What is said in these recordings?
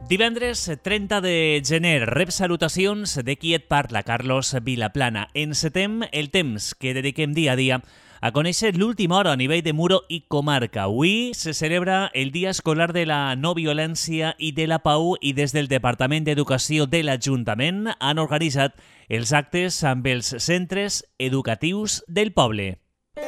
Divendres 30 de gener, rep salutacions de qui et parla, Carlos Vilaplana. Encetem el temps que dediquem dia a dia a conèixer l'última hora a nivell de Muro i comarca. Avui se celebra el Dia Escolar de la No Violència i de la Pau i des del Departament d'Educació de l'Ajuntament han organitzat els actes amb els centres educatius del poble.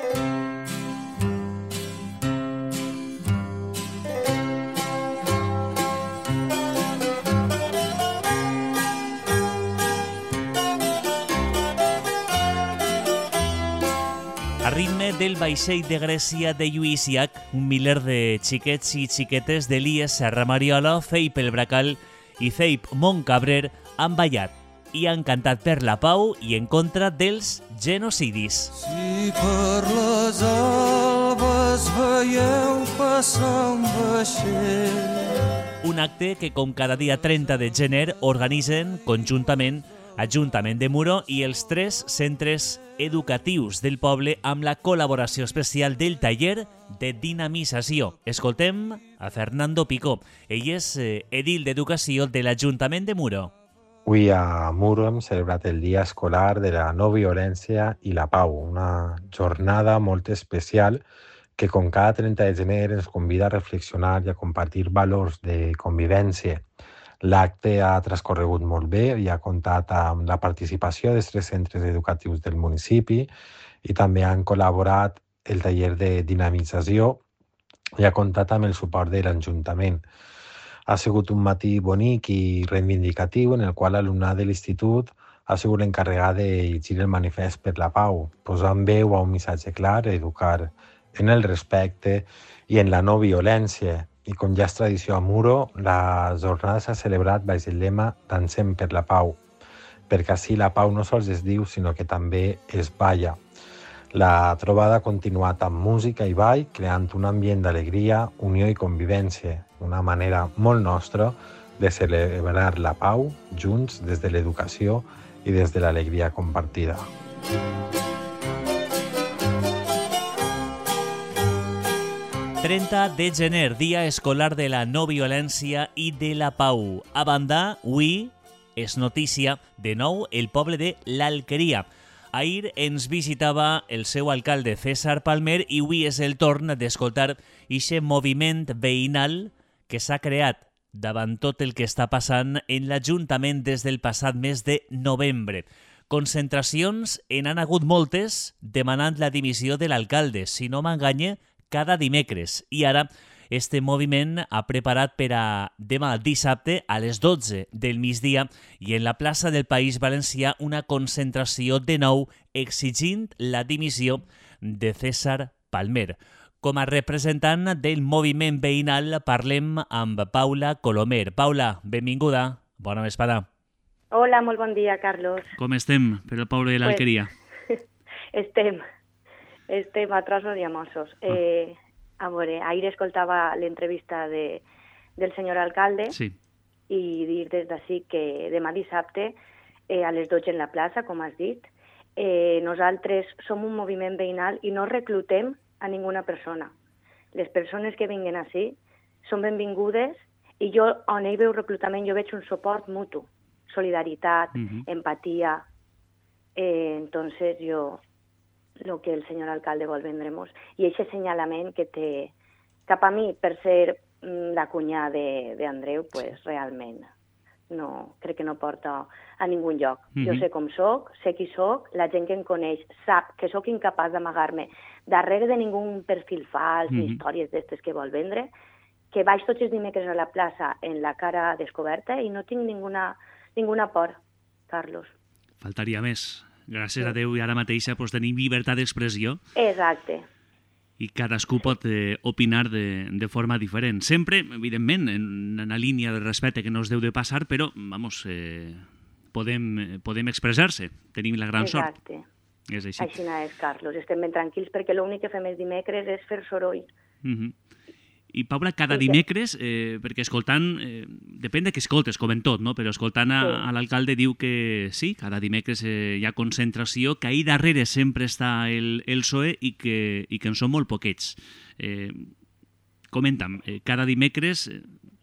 A ritme del vaixell de Grècia de Lluís Llach, un miler de xiquets i xiquetes de l'IES Serra Mariola, Feip el Bracal i Feip Montcabrer han ballat i han cantat per la pau i en contra dels genocidis. Si per les albes veieu passar un vaixell. Un acte que, com cada dia 30 de gener, organitzen conjuntament Ajuntament de Muro i els 3 centres educatius del poble amb la col·laboració especial del taller de dinamització. Escoltem a Fernando Picó. Ell és edil d'Educació de l'Ajuntament de Muro. Avui a Muro hem celebrat el Dia Escolar de la No Violència i la Pau, una jornada molt especial que, com cada 30 de gener, ens convida a reflexionar i a compartir valors de convivència. L'acte ha transcorregut molt bé i ha comptat amb la participació dels 3 centres educatius del municipi i també han col·laborat el taller de dinamització i ha comptat amb el suport de l'Ajuntament. Ha sigut un matí bonic i reivindicatiu en el qual l'alumnat de l'institut ha sigut l'encarregat de llegir el manifest per la pau, posant veu a un missatge clar, educar en el respecte i en la no violència. I com ja és tradició a Muro, la jornada s'ha celebrat baix el lema Dansem per la Pau, perquè així la pau no sols es diu, sinó que també es balla. La trobada ha continuat amb música i ball, creant un ambient d'alegria, unió i convivència, una manera molt nostra de celebrar la pau junts des de l'educació i des de l'alegria compartida. 30 de gener, Dia Escolar de la No Violència i de la Pau. A banda, avui és notícia de nou el poble de l'Alqueria. Ahir ens visitava el seu alcalde César Palmer i avui és el torn d'escoltar aquest moviment veïnal que s'ha creat davant tot el que està passant en l'Ajuntament des del passat mes de novembre. Concentracions n'han hagut moltes demanant la dimissió de l'alcalde, si no m'enganye, cada dimecres. I ara este moviment ha preparat per a demà dissabte a les 12 del migdia i en la plaça del País Valencià una concentració de nou exigint la dimissió de César Palmer. Com a representant del moviment veïnal parlem amb Paula Colomer. Paula, benvinguda. Bona vesprada. Hola, molt bon dia, Carlos. Com estem per el poble de l'Alqueria? Estem a trossos i a mossos. A veure, ahir escoltava l'entrevista del senyor alcalde i dir des d'ací que demà dissabte a les 12 en la plaça, com has dit, nosaltres som un moviment veïnal i no reclutem a ninguna persona. Les persones que vinguen ací són benvingudes i jo, on hi veu reclutament, jo veig un suport mutu, solidaritat, empatia. Entonces yo lo que el señor alcalde vol vendremos. I aquest senyalament que té cap a mi per ser la cunyà d'Andreu, pues realment no, crec que no porta a ningú lloc. Jo sé com soc, sé qui soc, la gent que em coneix sap que sóc incapaç d'amagar-me darrere de ningú perfil fals ni històries d'estes que vol vendre, que vaig tots els dimecres a la plaça en la cara descoberta i no tinc ninguna por, Carlos. Faltaria més. Gràcies a Déu i ara mateix pues, tenim llibertat d'expressió. Exacte. I cadascú pot opinar de forma diferent. Sempre, evidentment, en una línia de respecte que no es deu de passar, però, vamos, podem expressar-se. Tenim la gran sort. Exacte. És així. Així és, Carlos. Estem ben tranquils perquè l'únic que fem els dimecres és fer soroll. I, Paula, cada dimecres, perquè escoltant, depèn de què escoltes, com en tot, no? Però escoltant a l'alcalde diu que sí, cada dimecres hi ha concentració, que ahir darrere sempre està el PSOE i que en són molt poquets. Comenta'm, cada dimecres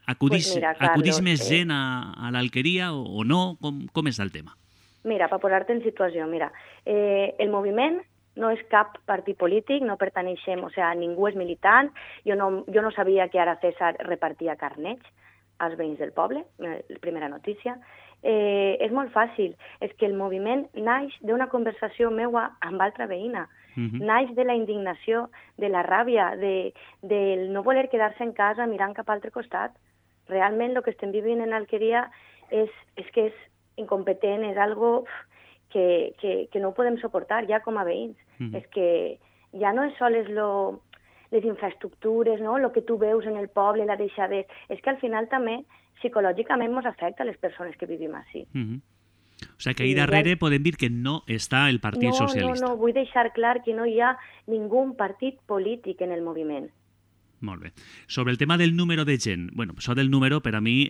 Acudix més gent a l'Alqueria o no? Com és el tema? Mira, per posar-te en situació, el moviment no és cap partit polític, no perteneixem, o sigui, ningú és militant. Jo no sabia que ara César repartia carnets als veïns del poble, primera notícia. És molt fàcil, és que el moviment naix d'una conversació meua amb altra veïna, naix de la indignació, de la ràbia, del no voler quedar-se en casa mirant cap a l'altre costat. Realment el que estem vivint en Alqueria és que és incompetent, és algo que no ho podem suportar ja com a veïns. És que ja no és sols les infraestructures, no? El que tu veus en el poble, la deixadesa, és que al final també psicològicament ens afecta a les persones que vivim així. O sigui que ahí darrere podem dir que no està el Partit Socialista. No, vull deixar clar que no hi ha ningú partit polític en el moviment. Molt bé. Sobre el tema del número de gent, bueno, això del número per a mi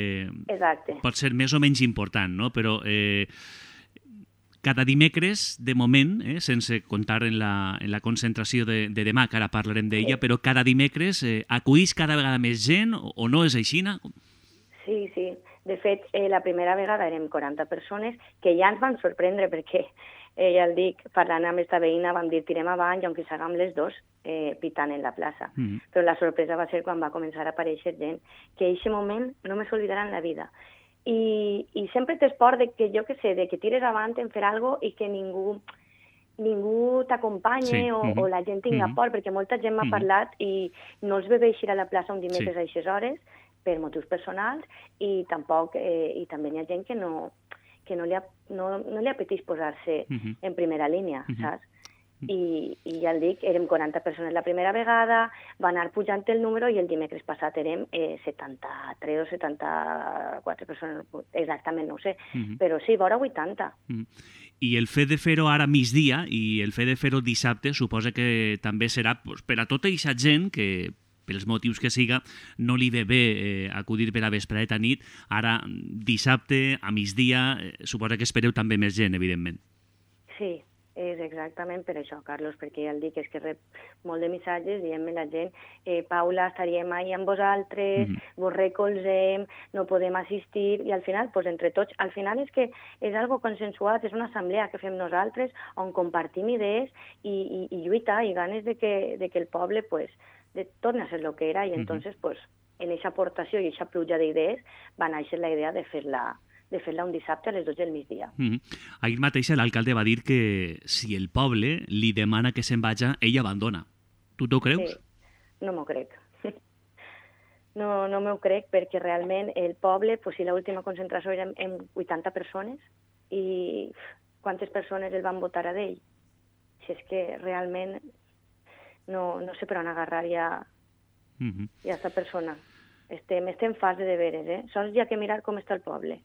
pot ser més o menys important, no? Però cada dimecres, de moment, sense comptar en la concentració de demà, que ara parlarem d'ella, però cada dimecres acuïs cada vegada més gent o no és així? Sí. De fet, la primera vegada érem 40 persones que ja ens van sorprendre perquè, ja el dic, parlant amb esta veïna vam dir tirem avant i aunque s'hagam les dos pitant en la plaça. Però la sorpresa va ser quan va començar a aparèixer gent que en aquest moment no me s'oblidarà en la vida. I sempre tens por de que, jo què sé, de que tires avant en fer alguna cosa i que ningú t'acompanye o la gent tinga por, perquè molta gent m'ha parlat i no els ve bé eixir a la plaça un dimecres a aquestes hores per motius personals i tampoc, i també hi ha gent que no li apeteix posar-se en primera línia, saps? I ja el dic, érem 40 persones la primera vegada, va anar pujant el número i el dimecres passat érem 73 o 74 persones, exactament no ho sé, però sí, vora 80. I el fet de fer-ho ara migdia i el fet de fer-ho dissabte suposa que també serà per a tota aquesta gent que pels motius que siga, no li ve bé acudir per a vesprada nit. Ara, dissabte, a migdia, suposa que espereu també més gent, evidentment. Sí, és exactament per això, Carlos, perquè ja el dic, és que rep molt de missatges, dient-me la gent, Paula, estaríem ahí amb vosaltres, vos recolzem, no podem assistir, i al final, doncs entre tots, al final és que és algo consensuat, és una assemblea que fem nosaltres, on compartim idees i lluita i ganes de que el poble, pues, torna a ser el que era, i entonces, pues, en aquesta aportació i aquesta pluja d'idees va néixer la idea de fer-la un dissabte a les 12 del migdia. Ahir mateix l'alcalde va dir que si el poble li demana que se'n vagi, ell abandona. Tu t'ho creus? Sí, no m'ho crec. No m'ho crec perquè realment el poble, pues, si l'última concentració era en 80 persones i quantes persones el van votar a d'ell? Si és que realment no sé per on agarrar ja aquesta persona. Estem en fase de veres, sols hi ha que mirar com està el poble.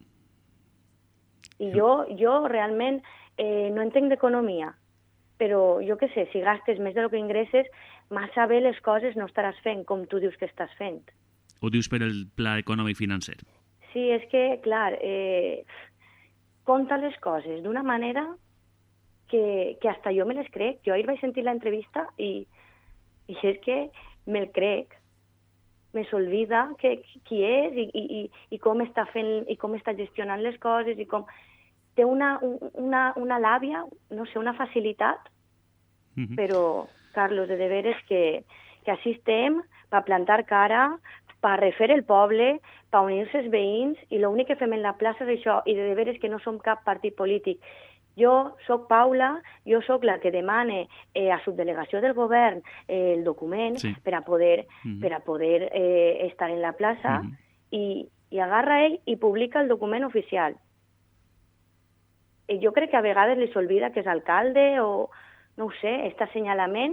I jo realment no entenc d'economia, però jo què sé, si gastes més del que ingresses, massa bé les coses no estaràs fent com tu dius que estàs fent. Ho dius per el pla econòmic financer? Sí, és que, clar, compta les coses d'una manera que hasta jo me les crec. Jo ahir vaig sentir l'entrevista i és que me'l crec. Me s'olvida qui és i com està fent i com està gestionant les coses i com té una làbia, no sé, una facilitat, però, Carlos, de veres que així estem per plantar cara, per refer el poble, per unir-se els veïns, i l'únic que fem en la plaça és això, i de veres que no som cap partit polític. Jo soc Paula, jo soc la que demane a subdelegació del govern el document per a poder estar en la plaça i agarra ell i publica el document oficial. I jo crec que a vegades li s'olvida que és alcalde o, no ho sé, este assenyalament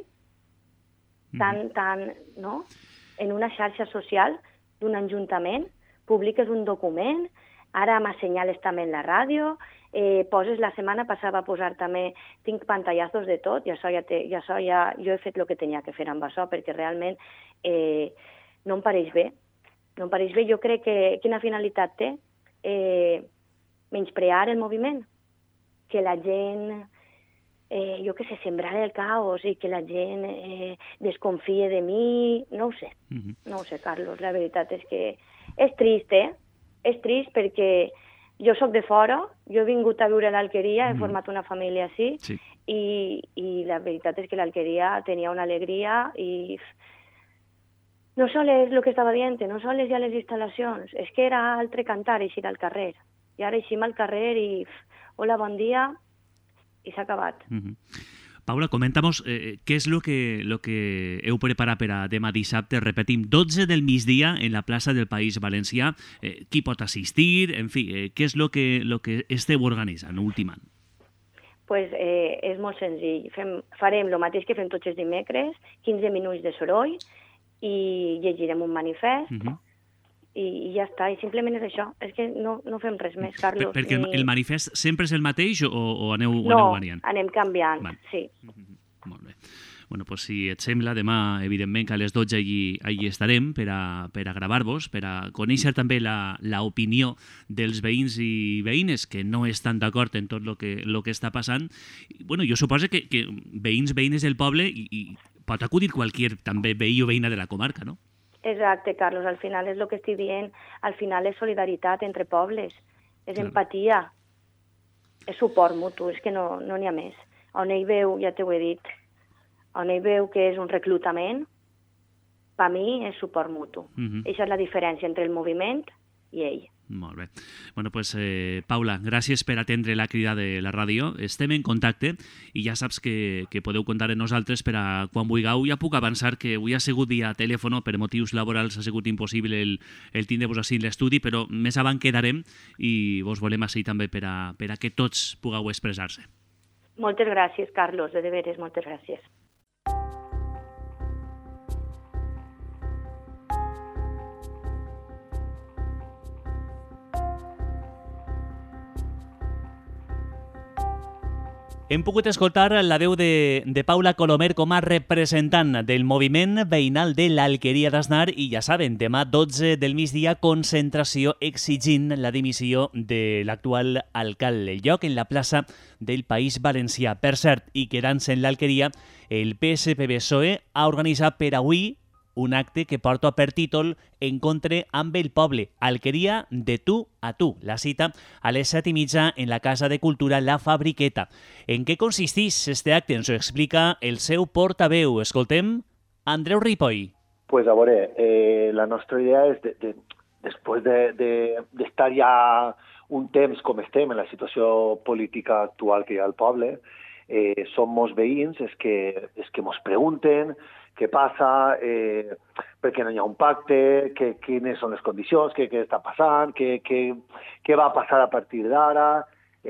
tan, no? En una xarxa social d'un ajuntament, publiques un document, ara m'assenyales també en la ràdio, poses la setmana passada a posar també, tinc pantallazos de tot, jo he fet el que tenia que fer amb això, perquè realment no em pareix bé. No em pareix bé, jo crec que quina finalitat té? Menysprear el moviment, que la gent, jo què sé, sembrar el caos i que la gent desconfie de mi, no ho sé, Carlos, la veritat és que És trist, És trist perquè jo sóc de fora, jo he vingut a viure a l'Alqueria, he format una família així, i la veritat és que l'Alqueria tenia una alegria i no sols el que estava dient, no sols ja les instal·lacions, és que era altre cantar eixir al carrer. I ara eixim al carrer i hola, bon dia, i s'ha acabat. Paula, coméntanos qué es lo que heu preparat per a demà dissabte. Repetim, 12 del migdia en la plaça del País Valencià. Qui pot assistir? En fi, què és lo que esteu organitzant últimament? Pues és molt senzill. Farem el mateix que fem tots els dimecres, 15 minuts de soroll, i llegirem un manifest, i ja està, i simplement és això. És que no fem res més, Carlos. Perquè el manifest sempre és el mateix o aneu variant? No, anem canviant, sí. Molt bé. Bueno, pues si et sembla, demà, evidentment, que a les 12 allí estarem per a gravar-vos, per a conèixer també l'opinió dels veïns i veïnes que no estan d'acord en tot el que està passant. Bueno, jo suposo que veïns, veïnes del poble, i pot acudir qualsevol també veí o veïna de la comarca, no? Exacte, Carlos, al final és el que estic dient, al final és solidaritat entre pobles, és empatia, és suport mutu, és que no n'hi ha més. On ell veu, ja t'ho he dit, on ell veu que és un reclutament, per mi és suport mutu. Això és la diferència entre el moviment i ell. Molt bé. Bueno, pues, Paula, gràcies per atendre la crida de la ràdio. Estem en contacte i ja saps que podeu comptar amb nosaltres per a quan vulgueu. Ja puc avançar que avui ha sigut via telèfon, per motius laborals ha sigut impossible el tindre-vos així en l'estudi, però més avant quedarem i vos volem així també per a que tots pugueu expressar-se. Moltes gràcies, Carlos, de veres, moltes gràcies. Hem pogut escoltar la veu de Paula Colomer com a representant del moviment veïnal de l'Alqueria d'Asnar i ja saben, demà 12 del migdia, concentració exigint la dimissió de l'actual alcalde. El lloc en la plaça del País Valencià. Per cert, i quedant-se en l'Alqueria, el PSPB-PSOE ha organitzat per avui un acte que porta per títol Encontre amb el poble, Alqueria de tu a tu. La cita a les 7:30 en la Casa de Cultura La Fabriqueta. En què consisteix este acte? Ens ho explica el seu portaveu. Escoltem Andreu Ripoll. Pues a veure, la nostra idea és, després d'estar ja un temps com estem en la situació política actual que hi ha al poble, som molts veïns és que mos pregunten què passa, per què no hi ha un pacte, quines són les condicions, què està passant, què va passar a partir d'ara.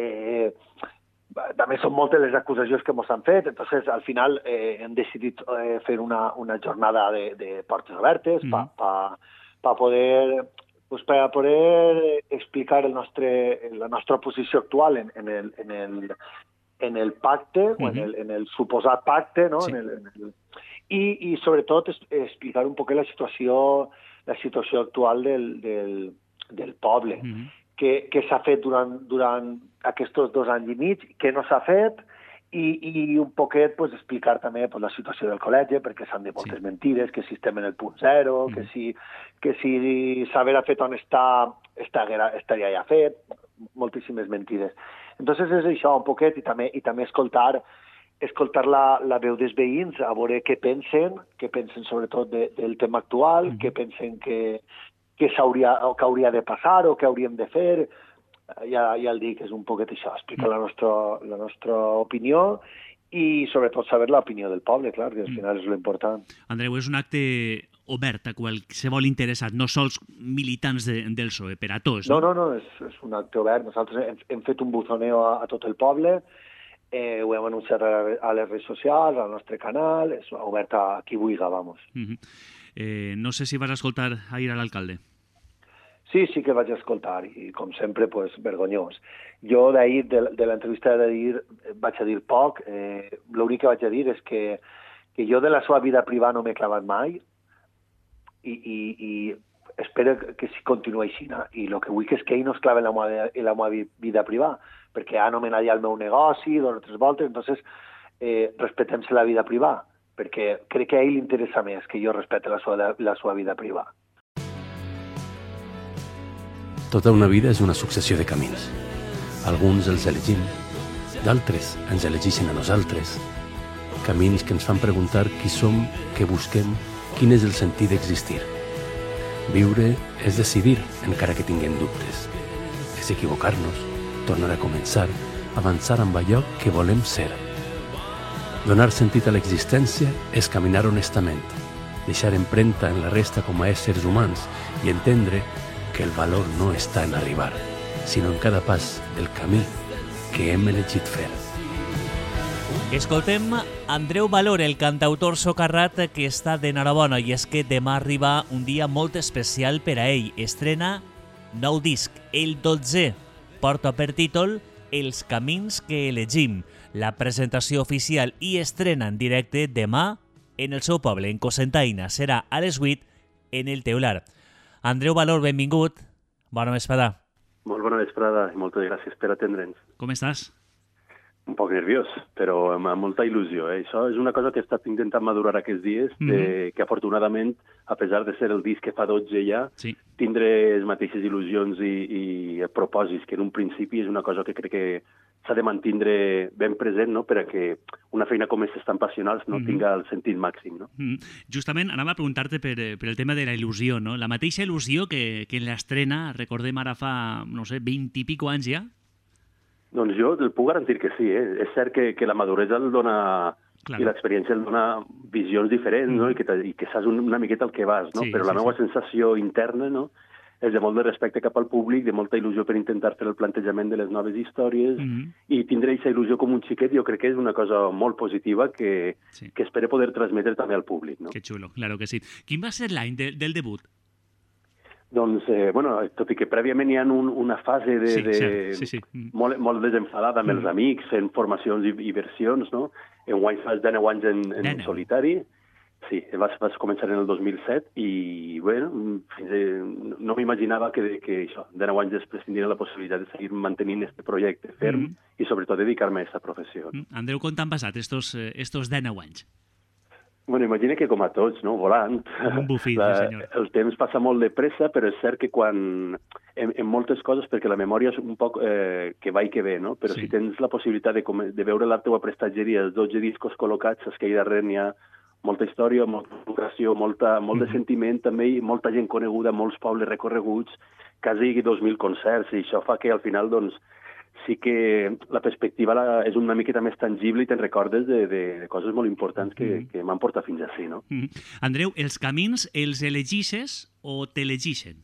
També són moltes les acusacions que ens han fet, entonces al final hem decidit fer una jornada de portes obertes per poder explicar la nostra posició actual en el pacte, o en el suposat pacte, no? Sí. I sobretot explicar un poc la situació actual del poble, què s'ha fet durant aquests 2 anys i mig, què no s'ha fet, i un poquet explicar també la situació del col·legi, perquè s'han de moltes mentires, que si estem en el punt zero, que si s'haver fet on estaria ja fet, moltíssimes mentires. Entonces és això un poquet, i també escoltar la veu dels veïns, a veure què pensen sobretot del tema actual, què pensen que hauria de passar o què hauríem de fer. Ja el dic, és un poquet això, explicar la nostra opinió i sobretot saber l'opinió del poble, clar, que al final és l'important. Andreu, és un acte obert a qualsevol interessat, no sols militants del PSOE, per a tots, no? No, és un acte obert. Nosaltres hem fet un buzoneo a tot el poble, ho hem anunciat a les redes socials, al nostre canal, és obert a qui vulgui, vamos. No sé si vas escoltar ahir a l'alcalde. Sí que vaig escoltar, i com sempre, vergonyós. Jo d'ahir, de l'entrevista d'ahir, vaig a dir poc. L'únic que vaig a dir és que jo de la seva vida privada no m'he clavat mai, i espero que si continuï així. I el que vull és que ell no es clava en la meva vida privada, perquè ha anomenat ja el meu negoci 2 o 3 voltes, entonces respetem-se la vida privada, perquè crec que a ell li interessa més que jo respecte la seva vida privada. Tota una vida és una successió de camins. Alguns els elegim, d'altres ens elegeixen a nosaltres. Camins que ens fan preguntar qui som, què busquem, quin és el sentit d'existir. Viure és decidir, encara que tinguem dubtes. És equivocar-nos, tornar a començar, avançar amb allò que volem ser. Donar sentit a l'existència és caminar honestament, deixar empremta en la resta com a éssers humans i entendre que el valor no està en arribar, sinó en cada pas del camí que hem elegit fer. Escoltem Andreu Valor, el cantautor socarrat que està d'enhorabona, i és que demà arriba un dia molt especial per a ell. Estrena nou disc, el 12è, porta per títol Els camins que elegim. La presentació oficial i estrena en directe demà en el seu poble, en Cocentaina. Serà a les 8 en el Teular. Andreu Valor, benvingut. Bona vesprada. Molt bona vesprada i moltes gràcies per atendre'ns. Com estàs? Un poc nerviós, però amb molta il·lusió. Això és una cosa que he estat intentant madurar aquests dies, que afortunadament, a pesar de ser el disc que fa 12 ja, tindré les mateixes il·lusions i propòsits, que en un principi és una cosa que crec que s'ha de mantindre ben present, no?, perquè una feina com aquesta tan passional no tinga el sentit màxim. No? Justament anava a preguntar-te per el tema de la il·lusió, no? La mateixa il·lusió que en l'estrena, recordem ara fa, no sé, 20 i pico anys ja? Doncs jo el puc garantir que sí. És cert que la maduresa el dona, i l'experiència el dona visions diferents, no? I que saps una miqueta el que vas, no? Però la meva sensació interna, no?, és de molt de respecte cap al públic, de molta il·lusió per intentar fer el plantejament de les noves històries, i tindre aquesta il·lusió com un xiquet jo crec que és una cosa molt positiva que espero poder transmetre també al públic. No? Que xulo, claro que sí. Quin va ser l'any del debut? Doncs, tot i que prèviament hi ha una fase molt desenfadada amb els amics, fent formacions i versions, no? Enguany fas 10 anys en solitari. Sí, vas començar en el 2007 i, bueno, no m'imaginava que això, 10 anys després tindria la possibilitat de seguir mantenint aquest projecte ferm i, sobretot, dedicar-me a aquesta professió. Andreu, com t'han passat estos 10 anys? Bueno, imagina que com a tots, no?, volant. Un bufit, sí, senyor. El temps passa molt de pressa, però és cert que quan... En moltes coses, perquè la memòria és un poc que va i que ve, no? Però si tens la possibilitat de veure la teva prestatgeria, els 12 discos col·locats, és que ahí darrere n'hi ha molta història, molta educació, molt de sentiment també, i molta gent coneguda, molts pobles recorreguts, quasi 2.000 concerts, i això fa que al final, doncs, sí que la perspectiva és una miqueta més tangible i te'n recordes de coses molt importants que m'han portat fins ací, no? Andreu, els camins els elegixes o t'elegixen?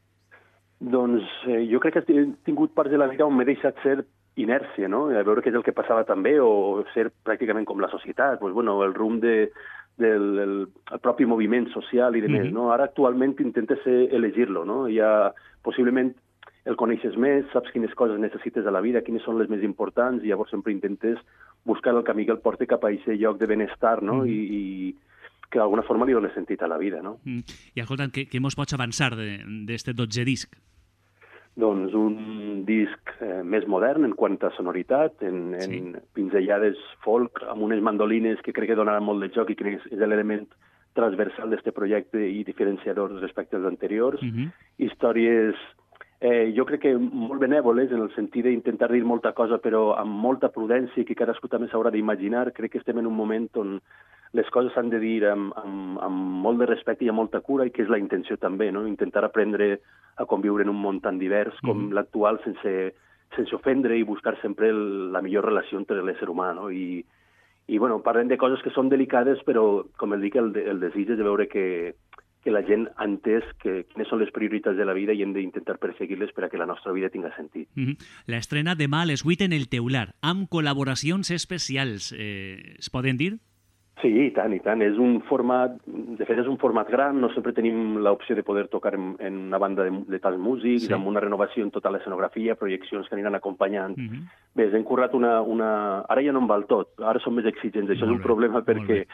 Doncs jo crec que he tingut parts de la vida on m'he deixat ser inèrcia, no? A veure què és el que passava també, o ser pràcticament com la societat, pues, bueno, el rumb del propi moviment social i de més, no? Ara actualment intentes elegir-lo, no? Ja possiblement el coneixes més, saps quines coses necessites a la vida, quines són les més importants, i llavors sempre intentes buscar el camí que el porti cap a aquest lloc de benestar, no? I que d'alguna forma li doni sentit a la vida, no? I escolta'm, què mos pots avançar d'este 12è disc? Doncs un disc més modern en quant a sonoritat, en pinzellades folk, amb unes mandolines que crec que donaran molt de joc i crec que és l'element transversal d'este projecte i diferenciador respecte als anteriors. Històries... jo crec que molt benèvoles, en el sentit d'intentar dir molta cosa, però amb molta prudència, i que cadascú també s'haurà d'imaginar. Crec que estem en un moment on les coses s'han de dir amb molt de respecte i amb molta cura, i que és la intenció també, no? Intentar aprendre a conviure en un món tan divers com l'actual, sense ofendre, i buscar sempre la millor relació entre l'ésser humà, no? I bueno, parlem de coses que són delicades, però, com el dic, el desig és de veure que la gent ha entès quines són les prioritats de la vida i hem d'intentar perseguir-les per a que la nostra vida tinga sentit. L'estrena demà a les 8 en el Teular, amb col·laboracions especials. Es poden dir? Sí, i tant, i tant. És un format, de fet és un format gran, no sempre tenim l'opció de poder tocar en una banda de tants músics, amb una renovació en tota l'escenografia, projeccions que aniran acompanyant. Bé, hem currat una... Ara ja no em val tot, ara som més exigents. Això és un problema perquè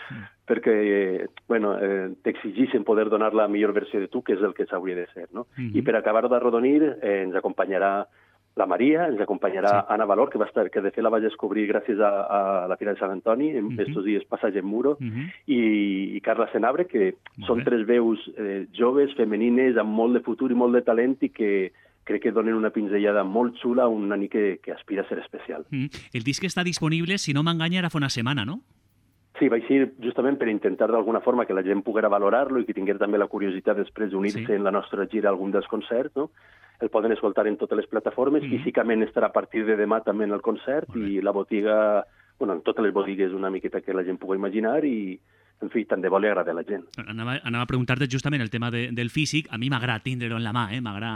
bueno, t'exigeixen poder donar la millor versió de tu, que és el que s'hauria de ser, no? I per acabar d'arrodonir ens acompanyarà la Maria, ens acompanyarà Anna Valor, que de fet la vaig descobrir gràcies a la Fira de Sant Antoni, en estos dies passats en Muro, i Carla Senabre, que són tres veus joves, femenines, amb molt de futur i molt de talent, i que crec que donen una pinzellada molt xula a un nani que aspira a ser especial. El disc està disponible, si no m'enganya, ara fa una setmana, no? Sí, vaig ser justament per intentar d'alguna forma que la gent poguera valorar-lo i que tingués també la curiositat després d'unir-se en la nostra gira a algun dels concerts, no? El poden escoltar en totes les plataformes, físicament estarà a partir de demà també en el concert i la botiga, bueno, en totes les botigues una miqueta que la gent pugui imaginar i, en fi, tant de bo li agrada a la gent. Anava a preguntar-te justament el tema del físic. A mi m'agrada tindre-lo en la mà,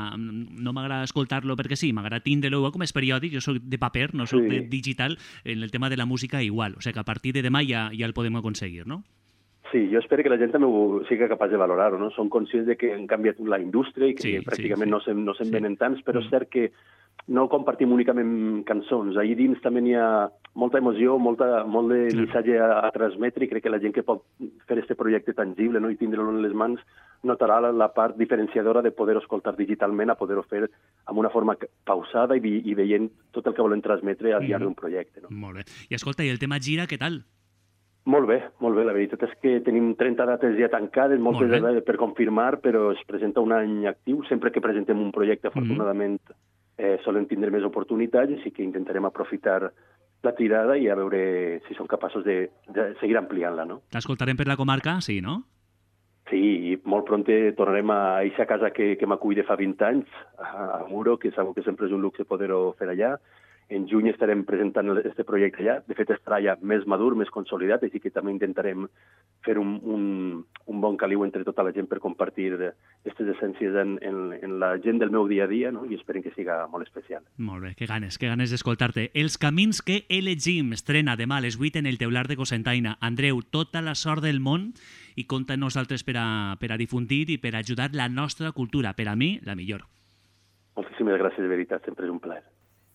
no m'agrada escoltar-lo perquè sí, m'agrada tindre-lo igual com és periòdic, jo soc de paper, no soc de digital, en el tema de la música igual, o sigui que a partir de demà ja el podem aconseguir, no? Sí, jo espero que la gent també ho sigui capaç de valorar-ho, no? Som conscients de que han canviat la indústria i que pràcticament no se'n venen tants, però és cert que no compartim únicament cançons. Ahir dins també hi ha molta emoció, molt de missatge a transmetre i crec que la gent que pot fer aquest projecte tangible, no? I tindre-lo en les mans notarà la part diferenciadora de poder-ho escoltar digitalment a poder-ho fer amb una forma pausada i veient tot el que volem transmetre al llarg d'un projecte. No? Molt bé. I escolta, i el tema gira, què tal? Molt bé. La veritat és que tenim 30 dates ja tancades, moltes per confirmar, però es presenta un any actiu. Sempre que presentem un projecte, afortunadament, solen tindre més oportunitats, així que intentarem aprofitar la tirada i a veure si som capaços de seguir ampliant-la, no? T'escoltarem per la comarca, sí, no? Sí, i molt pront tornarem a aquesta casa que m'acull de fa 20 anys, a Muro, que segur que sempre és un luxe poder-ho fer allà. En juny estarem presentant aquest projecte allà. De fet, estarà ja més madur, més consolidat, així que també intentarem fer un bon caliu entre tota la gent per compartir aquestes essències en la gent del meu dia a dia, no? I esperem que siga molt especial. Molt bé, que ganes d'escoltar-te. Els camins que elegim estrena demà a les 8 en el Teular de Cocentaina. Andreu, tota la sort del món i compta amb nosaltres per a difundir i per ajudar la nostra cultura. Per a mi, la millor. Moltíssimes gràcies, de veritat, sempre és un plaer.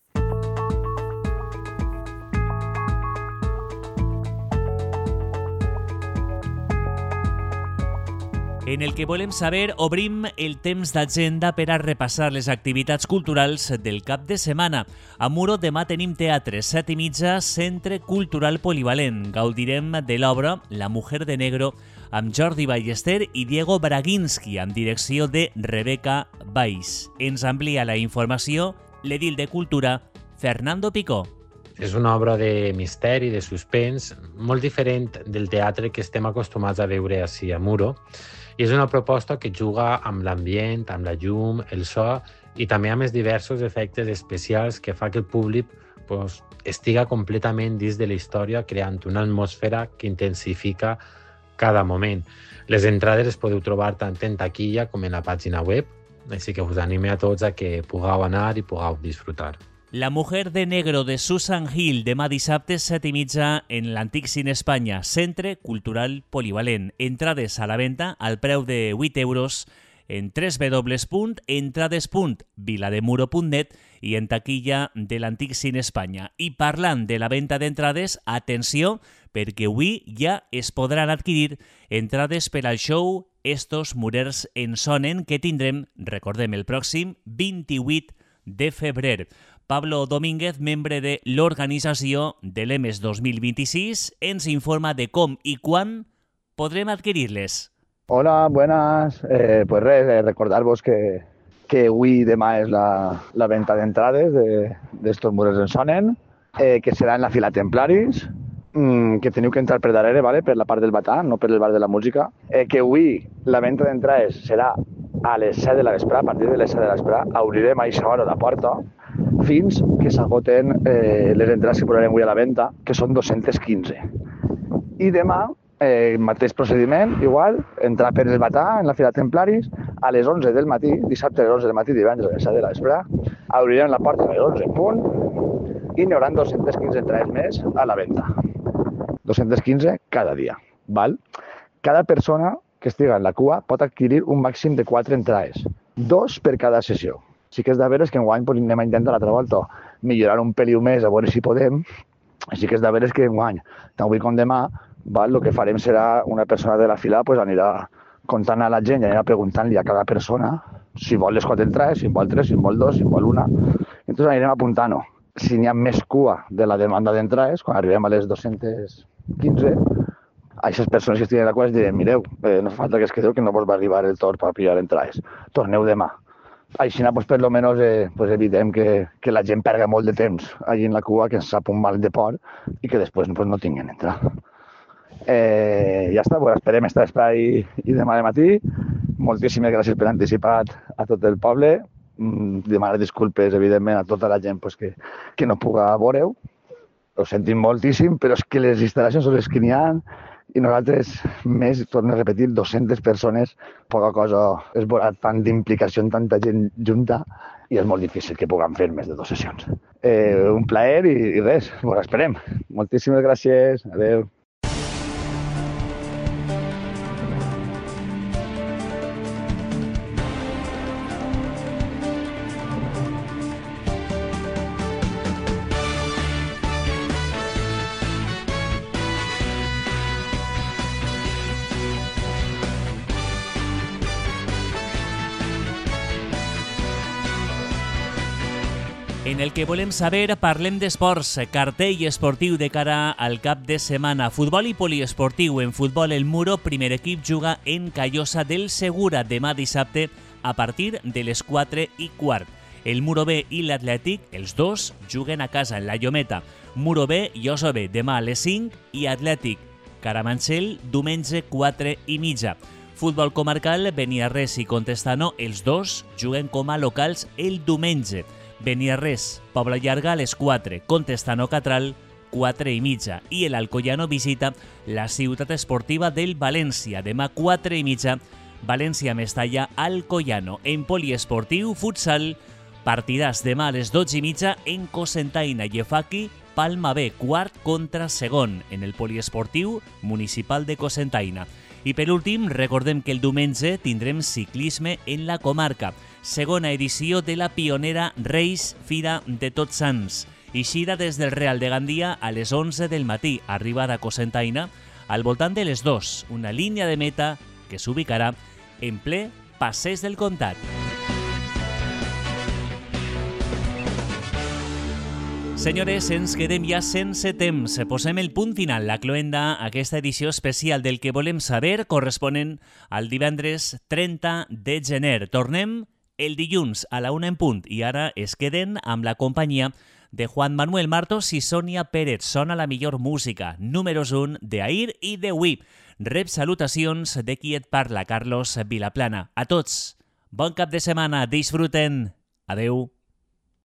En el que volem saber, obrim el temps d'agenda per a repassar les activitats culturals del cap de setmana. A Muro demà tenim teatre, 7:30, Centre Cultural Polivalent. Gaudirem de l'obra La Mujer de Negro amb Jordi Ballester i Diego Braginski, amb direcció de Rebeca Valls. Ens amplia la informació l'edil de Cultura, Fernando Picó. És una obra de misteri, de suspens, molt diferent del teatre que estem acostumats a veure ací a Muro. I és una proposta que juga amb l'ambient, amb la llum, el so i també amb els diversos efectes especials que fa que el públic estiga completament dins de la història, creant una atmosfera que intensifica cada moment. Les entrades les podeu trobar tant en taquilla com en la pàgina web, així que us anime a tots a que pugueu anar i pugueu disfrutar. La Mujer de Negro de Susan Hill, demà dissabte 7:30 en l'Antic Cine Espanya, Centre Cultural Polivalent. Entrades a la venda al preu de 8 euros en www.entrades.vilademuro.net i en taquilla de l'Antic Cine Espanya. I parlant de la venda d'entrades, atenció, perquè avui ja es podran adquirir entrades per al show Estos Murers en Sonen que tindrem, recordem, el pròxim 28 de febrer. Pablo Domínguez, membre de l'organització de l'EMES 2026, ens informa de com i quan podrem adquirir-les. Hola, buenas. Pues recordar-vos que avui i demà és la venda d'entrades d'Estos Murers en Sonen, que serà en la Fila Templaris, que teniu que entrar per darrere, ¿vale? Per la part del Batà, no per el bar de la música. Que avui la venda d'entrades serà a les 7 de la vesprà, a partir de les 7 de la vesprà, obrirem a aquesta hora la porta fins que s'agoten les entrades que posarem avui a la venda, que són 215. I demà, mateix procediment, igual, entrar per el Batà, en la Fila Templaris, a les 11 del matí, dissabte a les 11 del matí, divendres a les 7 de la vesprà, obrirem la porta a les 11 en punt i n'hi haurà 215 entrades més a la venda. 215 cada dia, val? Cada persona que estiga en la cua pot adquirir un màxim de 4 entrades, 2 per cada sessió. Sí que és de veres que enguany anem a intentar l'altra volta millorar un peliu més, a veure si podem. Així que és de veres que enguany, tant avui com demà, el que farem serà una persona de la fila anirà comptant a la gent i anirà preguntant-li a cada persona si vol les 4 entrades, si en vol 3, si en vol 2, si en vol 1. Entonces anirem apuntant-ho. Si n'hi ha més cua de la demanda d'entrades, quan arribem a les 215, a aquestes persones que estiguen a la cua es diran, mireu, no fa falta que es quedeu, que no vos va arribar el torn per pillar entrades. Torneu demà. Així, pues, per lo menos pues, evitem que la gent perga molt de temps allí en la cua, que ens sap un mal de por i que després pues, no tinguin entrar. Ja està, pues, esperem estar i demà de matí. Moltíssimes gràcies per anticipat a tot el poble. Demanar disculpes, evidentment, a tota la gent pues, que no puga veure-ho. Ho sentim moltíssim, però és que les instal·lacions són les que n'hi ha i nosaltres, més, torno a repetir, 200 persones, poca cosa es veurà tant d'implicació en tanta gent junta i és molt difícil que puguem fer més de 2 sessions. Un plaer i res, ho esperem. Moltíssimes gràcies, adeu. En el que volem saber, parlem d'esports, cartell esportiu de cara al cap de setmana. Futbol i poliesportiu. En futbol, el Muro, primer equip, juga en Callosa del Segura demà dissabte a partir de les 4:15. El Muro B i l'Atlètic, els dos, juguen a casa en la Llometa. Muro B i Oso B demà a les 5 i Atlètic Carabanchel diumenge 4:30. Futbol comarcal, Beniarrés i Contestano, els dos juguen com a locals el diumenge. Beniarrés, Pobla Llarga a les 4, Contestano Catral 4:30 i l'Alcoyano visita la ciutat esportiva del València demà 4:30, València Mestalla Alcoyano. En poliesportiu, futsal, partidàs demà a les 12:30 en Cocentaina i Efaqui, Palma B, quart contra segon en el poliesportiu municipal de Cocentaina. I per últim, recordem que el diumenge tindrem ciclisme en la comarca, segona edició de la pionera Reis Fira de Tots Sants. Eixida des del Real de Gandia a les 11 del matí, arribada a Cocentaina al voltant de les 2, una línia de meta que s'ubicarà en ple Passeig del Comtat. Senyores, ens quedem ja sense temps. Posem el punt final, la cloenda, a aquesta edició especial del que volem saber, corresponent al divendres 30 de gener. Tornem el dilluns a la 1 en punt i ara es queden amb la companyia de Juan Manuel Martos i Sònia Pérez. Sona la millor música, números 1 d'Ahir i de Wii. Rep salutacions de qui et parla, Carlos Vilaplana. A tots, bon cap de setmana, disfruten. Adeu.